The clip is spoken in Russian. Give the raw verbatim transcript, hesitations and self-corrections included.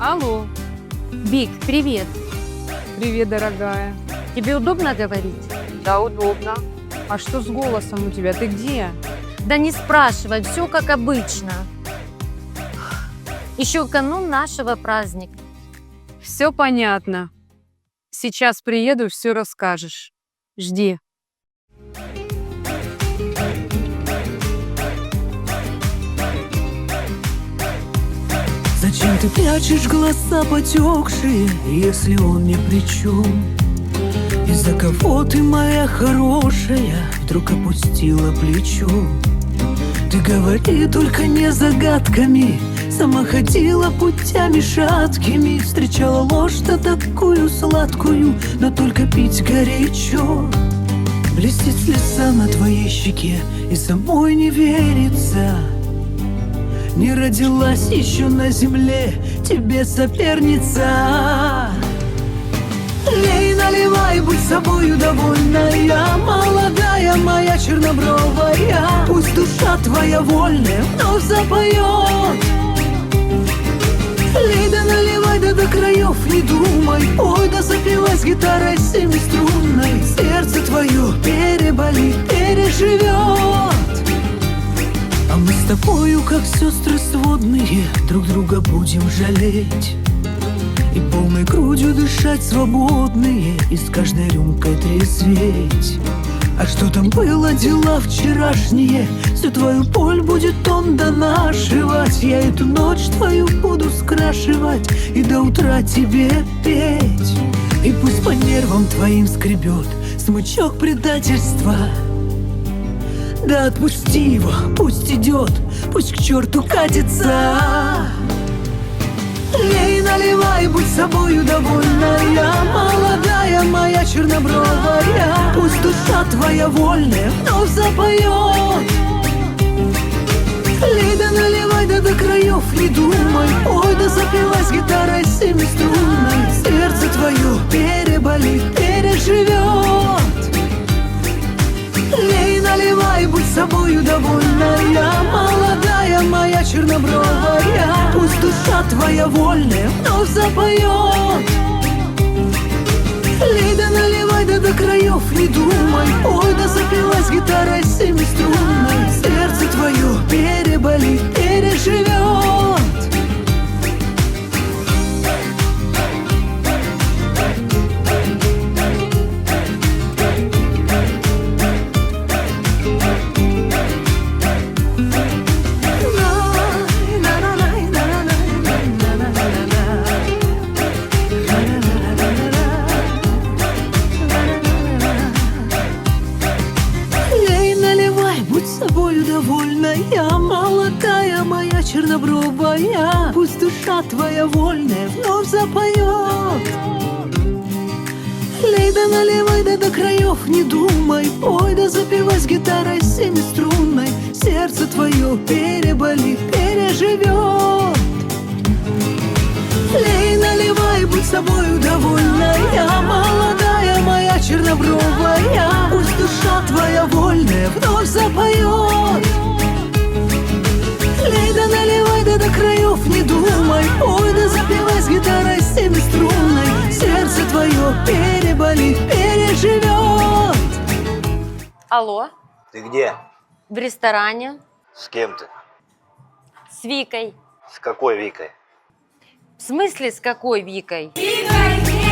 Алло. Вик, привет. Привет, дорогая. Тебе удобно говорить? Да, удобно. А что с голосом у тебя? Ты где? Да не спрашивай, все как обычно. Еще канун нашего праздника. Все понятно. Сейчас приеду, все расскажешь. Жди. Зачем ты прячешь глаза потекшие, если он ни при чем? Из-за кого ты, моя хорошая, вдруг опустила плечо? Ты говори только не загадками, сама ходила путями шаткими, встречала ложь-то такую сладкую, но только пить горячо. Блестит слеза на твоей щеке, и самой не верится. Не родилась еще на земле тебе соперница. Лей, наливай, будь собою довольная, молодая моя чернобровая. Пусть душа твоя вольная вновь запоет. Лей, да наливай, да до краев не думай, ой, да запивай с гитарой семиструнной. Сердце твое переболит, переживет. А мы с тобою, как сестры сводные, друг друга будем жалеть и полной грудью дышать свободные, и с каждой рюмкой трезветь. А что там было, дела вчерашние, всю твою боль будет он донашивать. Я эту ночь твою буду скрашивать и до утра тебе петь. И пусть по нервам твоим скребет смычок предательства. Да отпусти его, пусть идет, пусть к черту катится. Лей, наливай, будь собою довольная, молодая моя чернобровая. Пусть душа твоя вольная вновь запоет. Лей, да наливай, да до краев не думай, ой, да запивай с гитарой семиструнной. Сердце твое переболит, переживет. Лей, наливай, будь собою довольная, молодая моя чернобровая. Пусть душа твоя вольная вновь запоет. Лей, да наливай, да до краев не думай, ой, да запивай с гитарой семиструнной. Сердце твое переболит, переживет. Молодая моя чернобровая, пусть душа твоя вольная вновь запоет. Лей, да наливай, да до краев не думай, ой, да запивай с гитарой семиструнной. Сердце твое переболит, переживет. Лей, наливай, будь собою довольная, молодая моя чернобровая. Пусть душа твоя вольная вновь запоет. Лей, да наливай, да до краев не думай, ой, да запивай с гитарой семиструнной. Сердце твое переболит, переживет. Алло, Ты где? в ресторане С кем ты? с Викой. С какой Викой? В смысле, с какой Викой? Викой,